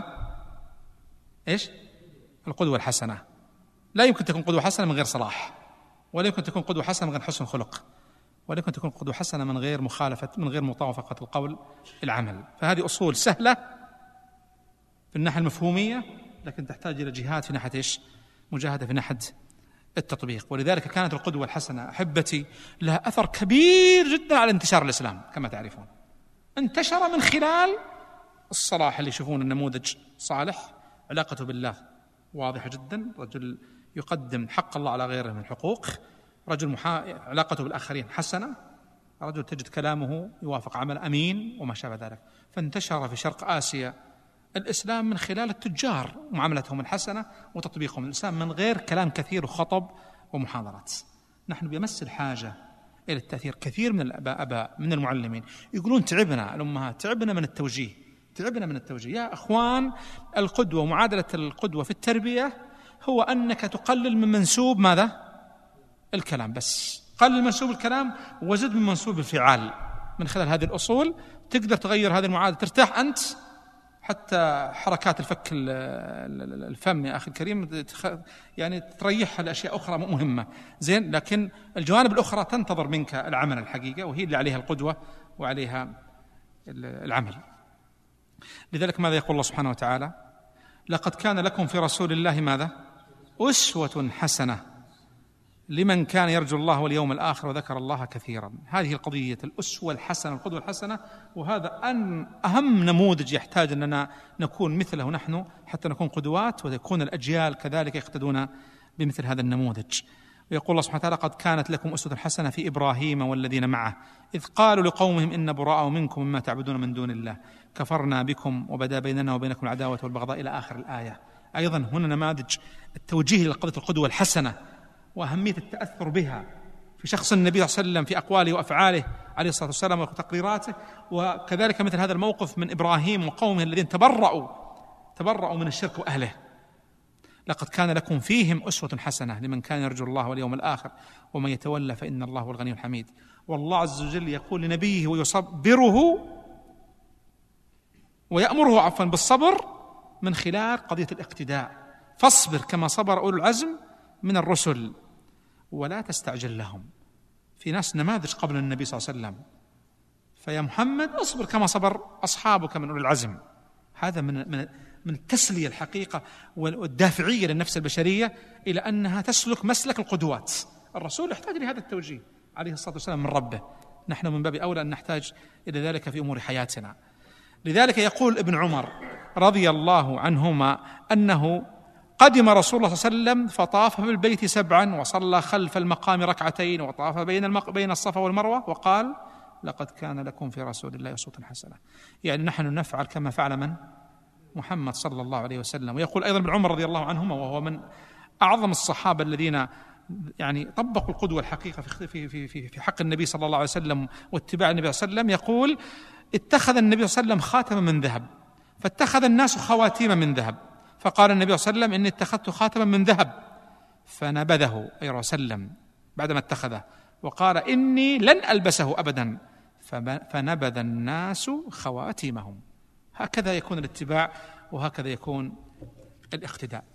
القدوة الحسنة. لا يمكن تكون قدوة حسنة من غير صلاح، ولا يمكن تكون قدوة حسنة من غير حسن خلق، ولا يمكن تكون قدوة حسنة من غير موافقة القول العمل. فهذه أصول سهلة في الناحية المفهومية، لكن تحتاج إلى جهاد في ناحية مجاهدة في ناحية التطبيق. ولذلك كانت القدوة الحسنة أحبتي لها أثر كبير جدا على انتشار الإسلام. كما تعرفون انتشر من خلال الصلاح، اللي يشوفون النموذج صالح، علاقته بالله واضحة جدا، رجل يقدم حق الله على غيره من الحقوق، رجل علاقته بالآخرين حسنة، رجل تجد كلامه يوافق عمل، أمين، وما شابه ذلك. فانتشر في شرق آسيا الإسلام من خلال التجار، معاملتهم الحسنة وتطبيقهم الإسلام من غير كلام كثير وخطب ومحاضرات. نحن بمس الحاجة إلى التأثير. كثير من الآباء من المعلمين يقولون تعبنا الأمهات، تعبنا من التوجيه. يا أخوان، القدوة ومعادلة القدوة في التربية هو أنك تقلل من منسوب ماذا؟ الكلام بس. قلل منسوب الكلام وزد من منسوب الفعال. من خلال هذه الأصول تقدر تغير هذه المعادلة، ترتاح أنت حتى حركات الفك الفم يا أخي الكريم يعني تريحها لأشياء أخرى مهمة زين، لكن الجوانب الأخرى تنتظر منك العمل الحقيقة، وهي اللي عليها القدوة وعليها العمل. لذلك ماذا يقول الله سبحانه وتعالى؟ لقد كان لكم في رسول الله ماذا؟ أسوة حسنة لمن كان يرجو الله واليوم الآخر وذكر الله كثيرا. هذه القضية الأسوة الحسنة، القدوة الحسنة، وهذا أهم نموذج يحتاج أننا نكون مثله نحن حتى نكون قدوات، ويكون الأجيال كذلك يقتدون بمثل هذا النموذج. ويقول الله سبحانه وتعالى: قد كانت لكم أسوة حسنة في إبراهيم والذين معه إذ قالوا لقومهم إن براء منكم مما تعبدون من دون الله كفرنا بكم وبدا بيننا وبينكم العداوة والبغضاء إلى آخر الآية. أيضا هنا نماذج التوجيه لقضية القدوة الحسنة وأهمية التأثر بها في شخص النبي صلى الله عليه وسلم في أقواله وأفعاله عليه الصلاة والسلام وتقريراته، وكذلك مثل هذا الموقف من إبراهيم وقومه الذين تبرأوا من الشرك وأهله. لقد كان لكم فيهم أسوة حسنة لمن كان يرجو الله واليوم الآخر ومن يتولى فإن الله هو الغني الحميد. والله عز وجل يقول لنبيه ويصبره ويأمره بالصبر من خلال قضية الاقتداء: فاصبر كما صبر أولو العزم من الرسل ولا تستعجل لهم. في ناس نماذج قبل النبي صلى الله عليه وسلم، فيا محمد اصبر كما صبر أصحابك من أولي العزم. هذا من التسلية الحقيقة والدافعية للنفس البشرية إلى أنها تسلك مسلك القدوات. الرسول يحتاج لهذا التوجيه عليه الصلاة والسلام من ربه، نحن من باب أولى أن نحتاج إلى ذلك في أمور حياتنا. لذلك يقول ابن عمر رضي الله عنهما أنه قدم رسول الله صلى الله عليه وسلم فطاف بالبيت 7 وصلى خلف المقام 2 وطاف بين الصفا والمروة وقال: لقد كان لكم في رسول الله أسوة حسنة. يعني نحن نفعل كما فعل من؟ محمد صلى الله عليه وسلم. ويقول أيضا ابن عمر رضي الله عنهما، وهو من أعظم الصحابة الذين يعني طبقوا القدوة الحقيقة في حق النبي صلى الله عليه وسلم واتباع النبي صلى الله عليه وسلم، يقول: اتخذ النبي صلى الله عليه وسلم خاتما من ذهب فاتخذ الناس خواتيم من ذهب، فقال النبي صلى الله عليه وسلم: إني اتخذت خاتما من ذهب، فنبذه أي وسلم بعدما اتخذه وقال: إني لن ألبسه أبدا، فنبذ الناس خواتيمهم. هكذا يكون الاتباع وهكذا يكون الاقتداء.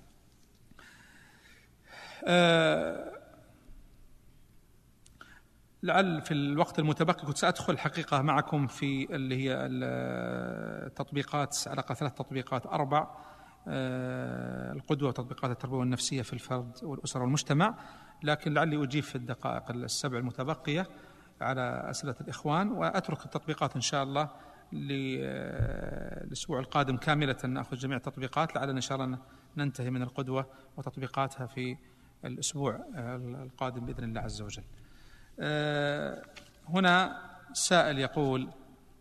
لعل في الوقت المتبقي كنت سأدخل الحقيقة معكم في اللي هي التطبيقات، على 3 تطبيقات 4: القدوة وتطبيقات التربوية النفسية في الفرد والأسرة والمجتمع، لكن لعلي أجيب في الدقائق 7 المتبقية على أسئلة الإخوان، وأترك التطبيقات إن شاء الله للأسبوع القادم كاملة، نأخذ جميع التطبيقات لعلنا إن شاء الله ننتهي من القدوة وتطبيقاتها في الأسبوع القادم بإذن الله عز وجل. هنا سائل يقول: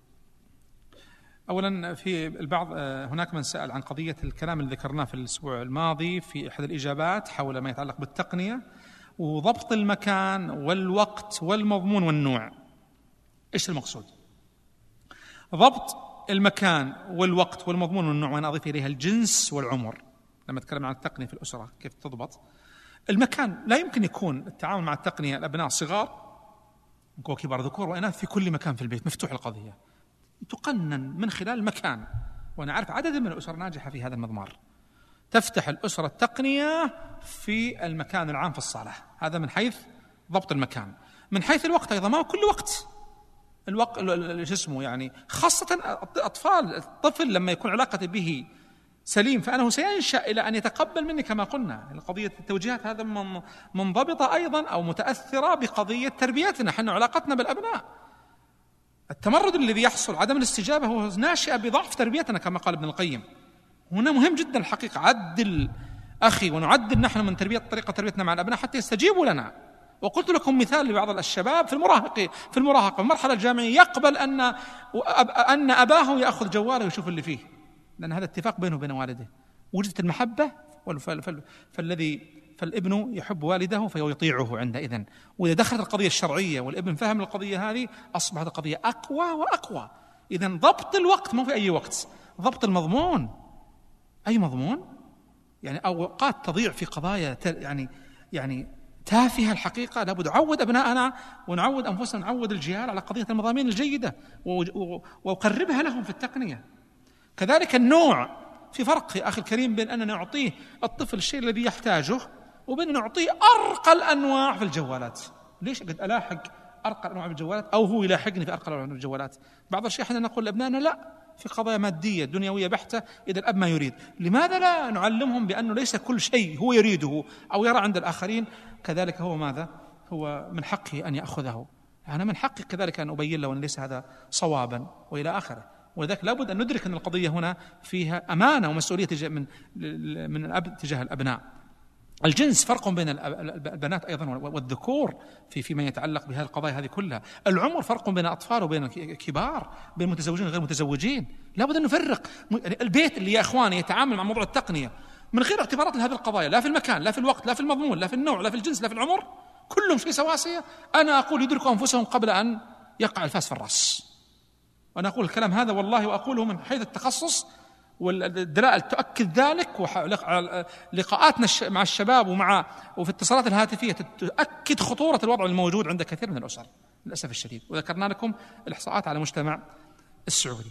أولا في البعض هناك من سأل عن قضية الكلام اللي ذكرناه في الأسبوع الماضي في أحد الإجابات حول ما يتعلق بالتقنية وضبط المكان والوقت والمضمون والنوع. إيش المقصود؟ ضبط المكان والوقت والمضمون والنوع، وأنا أضيف إليها الجنس والعمر. لما أتكلم عن التقنية في الأسرة كيف تضبط المكان، لا يمكن يكون التعامل مع التقنية الأبناء صغار وكبار ذكور وإناث في كل مكان في البيت، مفتوح القضية، تقنن من خلال المكان. وأنا أعرف عدد من الأسر ناجحة في هذا المضمار، تفتح الأسرة التقنية في المكان العام في الصالة. هذا من حيث ضبط المكان. من حيث الوقت أيضا، ما كل وقت الوقت جسمه، يعني خاصة أطفال، الطفل لما يكون علاقته به سليم فأنه سينشأ إلى أن يتقبل مني كما قلنا. قضية التوجيهات هذا منضبطة أيضا أو متأثرة بقضية تربيتنا، نحن علاقتنا بالأبناء. التمرد الذي يحصل، عدم الاستجابة، هو ناشئ بضعف تربيتنا كما قال ابن القيم. هنا مهم جدا الحقيقة عدل أخي، ونعدل نحن من طريقة تربيتنا مع الأبناء حتى يستجيبوا لنا. وقلت لكم مثال لبعض الشباب في المراهقة في المرحلة الجامعية يقبل أن أباه يأخذ جواله ويشوف اللي فيه، لأن هذا اتفاق بينه وبين والده. وجدت المحبة فالابن يحب والده فيطيعه عندئذ. وإذا دخلت القضية الشرعية والابن فهم القضية هذه أصبحت القضية أقوى وأقوى. إذن ضبط الوقت مو في أي وقت، ضبط المضمون. أي مضمون؟ يعني أوقات تضيع في قضايا يعني تافهة الحقيقة. لابد نعود أبناءنا ونعود أنفسنا، نعود الجيال على قضية المضامين الجيدة وأقربها لهم في التقنية. كذلك النوع، في فرق يا أخي الكريم بين أننا نعطيه الطفل الشيء الذي يحتاجه وبين نعطيه أرقى الأنواع في الجوالات. ليش قد ألاحق أرقى الأنواع في الجوالات أو هو يلاحقني في أرقى الأنواع في الجوالات؟ بعض الشيء احنا نقول لأبنائنا لا، في قضايا مادية دنيوية بحتة إذا الأب ما يريد، لماذا لا نعلمهم بأنه ليس كل شيء هو يريده أو يرى عند الآخرين كذلك هو ماذا؟ هو من حقه أن يأخذه. أنا من حقي كذلك أن أبين له أن ليس هذا صوابا وإلى آخره. ولذلك لابد أن ندرك أن القضية هنا فيها أمانة ومسؤولية من الأب تجاه الأبناء. الجنس فرق بين البنات أيضا والذكور فيما يتعلق بهذه القضايا هذه كلها. العمر فرق بين الأطفال وبين الكبار، بين المتزوجين وغير المتزوجين. لابد أن نفرق. البيت اللي يا إخواني يتعامل مع موضوع التقنية من غير اعتبارات لهذه القضايا، لا في المكان لا في الوقت لا في المضمون لا في النوع لا في الجنس لا في العمر، كلهم شيء سواسية، أنا أقول يدركوا أنفسهم قبل أن يقع الفاس في الرأس. وأنا أقول الكلام هذا والله وأقوله من حيث التخصص، والدلائل تؤكد ذلك، ولقاءاتنا مع الشباب وفي الاتصالات الهاتفية تؤكد خطورة الوضع الموجود عند كثير من الأسر للأسف الشديد. وذكرنا لكم الإحصاءات على المجتمع السعودي.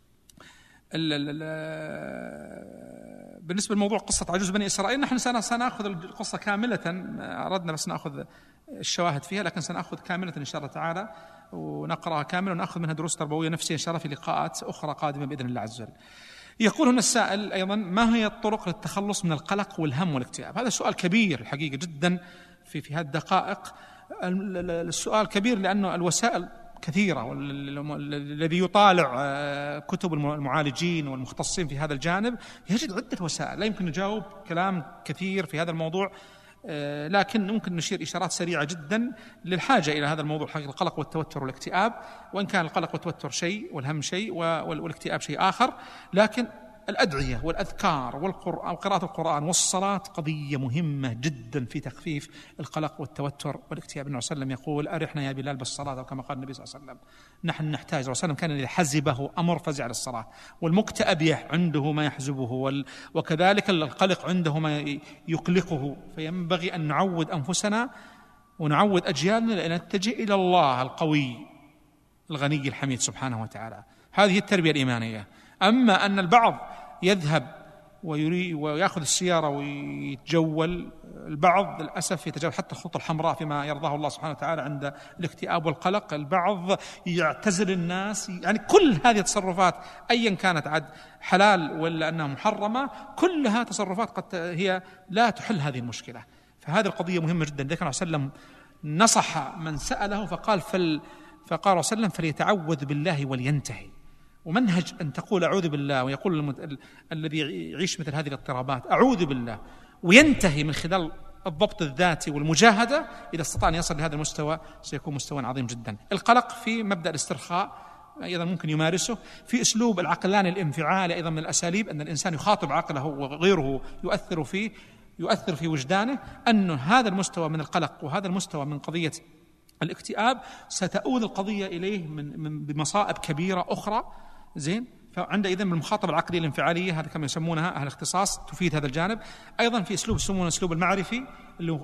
بالنسبة لموضوع قصة عجوز بني إسرائيل، نحن سنأخذ القصة كاملة، أردنا بس نأخذ الشواهد فيها، لكن سنأخذ كاملة إن شاء الله تعالى ونقرأها كاملة ونأخذ منها دروس تربوية نفسية إن شاء الله في لقاءات أخرى قادمة بإذن الله عز وجل. يقول هنا السائل أيضا: ما هي الطرق للتخلص من القلق والهم والاكتئاب؟ هذا سؤال كبير الحقيقة جدا في هذه الدقائق. السؤال كبير لأنه الوسائل كثيرة، والذي يطالع كتب المعالجين والمختصين في هذا الجانب يجد عدة وسائل، لا يمكن نجاوب كلام كثير في هذا الموضوع، لكن ممكن نشير إشارات سريعة جدا للحاجة إلى هذا الموضوع حق القلق والتوتر والاكتئاب، وإن كان القلق والتوتر شيء والهم شيء والاكتئاب شيء آخر، لكن الأدعية والأذكار وقراءة القرآن والصلاة قضية مهمة جدا في تخفيف القلق والتوتر والاكتئاب. النبي صلى الله عليه وسلم يقول: أرحنا يا بلال بالصلاة، أو كما قال النبي صلى الله عليه وسلم. نحن نحتاج، صلى الله عليه وسلم كان إذا حزبه أمر فزع للصلاة، والمكتئب عنده ما يحزبه، وكذلك القلق عنده ما يقلقه، فينبغي أن نعود أنفسنا ونعود أجيالنا لأن نتجه إلى الله القوي الغني الحميد سبحانه وتعالى. هذه التربية الإيمانية. أما أن البعض يذهب ويأخذ السيارة ويتجول، البعض للأسف يتجاوز حتى الخطوط الحمراء فيما يرضاه الله سبحانه وتعالى عند الاكتئاب والقلق، البعض يعتزل الناس، يعني كل هذه التصرفات أيا كانت عد حلال ولا أنها محرمة، كلها تصرفات قد هي لا تحل هذه المشكلة. فهذه القضية مهمة جدا. ذكر صلى الله عليه وسلم نصح من سأله فقال صلى الله عليه وسلم: فليتعوذ بالله ولينتهي. ومنهج أن تقول أعوذ بالله، ويقول الذي يعيش مثل هذه الاضطرابات أعوذ بالله، وينتهي من خلال الضبط الذاتي والمجاهدة، إذا استطاع أن يصل لهذا المستوى سيكون مستوى عظيم جدا. القلق في مبدأ الاسترخاء أيضا ممكن يمارسه، في أسلوب العقلاني الانفعالي أيضا من الأساليب، أن الإنسان يخاطب عقله وغيره يؤثر في وجدانه، أن هذا المستوى من القلق وهذا المستوى من قضية الاكتئاب ستؤول القضية إليه بمصائب كبيرة أخرى. زين، فعندئذ من المخاطبة العقلية الانفعالية، هذا كما يسمونها أهل الاختصاص، تفيد هذا الجانب. أيضا في أسلوب يسمونه أسلوب المعرفي، اللي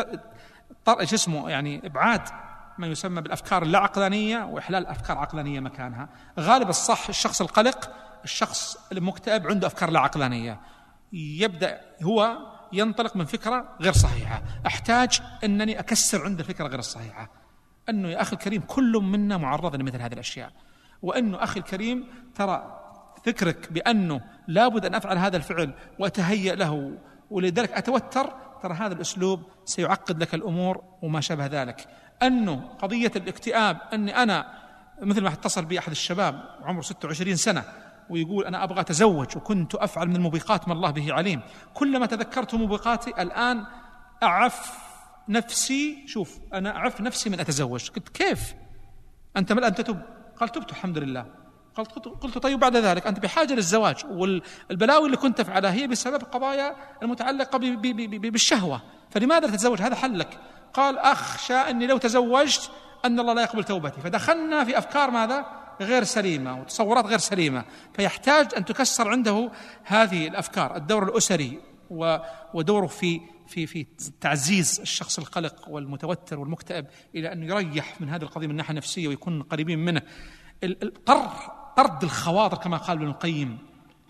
اسمه يعني إبعاد ما يسمى بالأفكار اللا عقلانية وإحلال أفكار عقلانية مكانها. غالب الشخص القلق، الشخص المكتئب عنده أفكار لا عقلانية، يبدأ هو ينطلق من فكرة غير صحيحة، أحتاج أنني أكسر عنده الفكرة غير الصحيحة، أنه يا أخي الكريم كل منا معرض لمثل هذه الأشياء، وأنه أخي الكريم ترى فكرك بأنه لابد أن أفعل هذا الفعل وأتهيأ له ولذلك أتوتر، ترى هذا الأسلوب سيعقد لك الأمور وما شابه ذلك. أنه قضية الاكتئاب، أني أنا مثل ما اتصل بي أحد الشباب عمره 26 سنة ويقول: أنا أبغى أتزوج وكنت أفعل من الموبقات ما الله به عليم، كلما تذكرت موبقاتي الآن أعف نفسي، شوف أنا أعف نفسي من أتزوج. قلت: كيف أنت الآن تتوب؟ قال: تبت الحمد لله. قلت: طيب بعد ذلك أنت بحاجة للزواج، والبلاوي اللي كنت تفعلها هي بسبب قضايا المتعلقة بالشهوة، فلماذا لا تتزوج؟ هذا حلك. قال: أخشى أني لو تزوجت أن الله لا يقبل توبتي. فدخلنا في أفكار ماذا؟ غير سليمة وتصورات غير سليمة، فيحتاج أن تكسر عنده هذه الأفكار. الدور الأسري ودوره في تعزيز الشخص القلق والمتوتر والمكتئب إلى أن يريح من هذه القضية من الناحية النفسية ويكون قريبين منه. طرد الخواطر كما قال ابن القيم،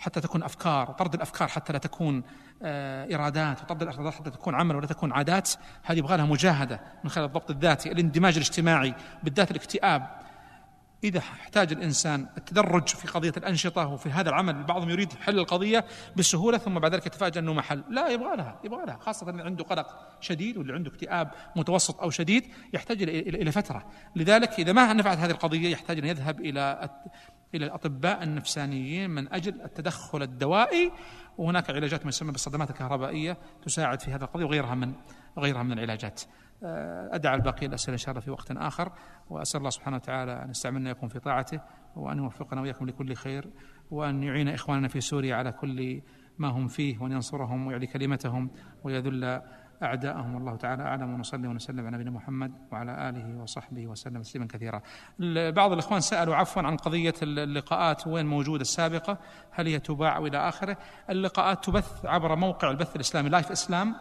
حتى تكون أفكار، طرد الأفكار حتى لا تكون إرادات، وطرد الإرادات حتى تكون عمل ولا تكون عادات. هذه يبغى لها مجاهدة من خلال الضبط الذاتي، الاندماج الاجتماعي، بالذات الاكتئاب. إذا احتاج الإنسان التدرج في قضية الأنشطة وفي هذا العمل، بعضهم يريد حل القضية بسهولة ثم بعد ذلك يتفاجأ أنه محل، لا، يبغى لها، خاصة اللي عنده قلق شديد واللي عنده اكتئاب متوسط أو شديد، يحتاج إلى فترة. لذلك إذا ما نفعت هذه القضية يحتاج أن يذهب إلى الأطباء النفسانيين من أجل التدخل الدوائي، وهناك علاجات ما يسمى بالصدمات الكهربائية تساعد في هذا القضية وغيرها من العلاجات. أدعى الباقي الأسئلة إن شاء الله في وقت آخر، وأسأل الله سبحانه وتعالى أن يستعملنا يكون في طاعته، وأن يوفقنا وإياكم لكل خير، وأن يعين إخواننا في سوريا على كل ما هم فيه، وأن ينصرهم ويعلي كلمتهم ويذل أعداءهم. والله تعالى أعلم، ونصلي ونسلم على نبينا محمد وعلى آله وصحبه وسلم تسليما كثيرا. بعض الإخوان سألوا عفوا عن قضية اللقاءات وين موجودة السابقة، هل هي تباع وإلى آخره. اللقاءات تبث عبر موقع البث الإسلامي لايف إسلام،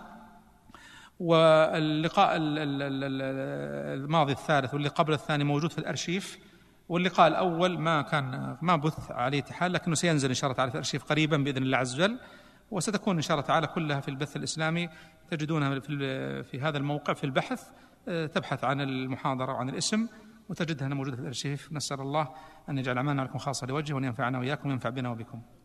واللقاء الماضي الثالث واللي قبل الثاني موجود في الأرشيف، واللقاء الأول ما بث عليه حال، لكنه سينزل إن شاء الله تعالى في الأرشيف قريبا بإذن الله عز وجل، وستكون إن شاء الله تعالى كلها في البث الإسلامي، تجدونها في هذا الموقع في البحث، تبحث عن المحاضرة وعن الاسم وتجدها موجودة في الأرشيف. نسأل الله أن يجعل أعمالنا لكم خاصة لوجهه، وأن ينفعنا وإياكم وينفع بنا وبكم.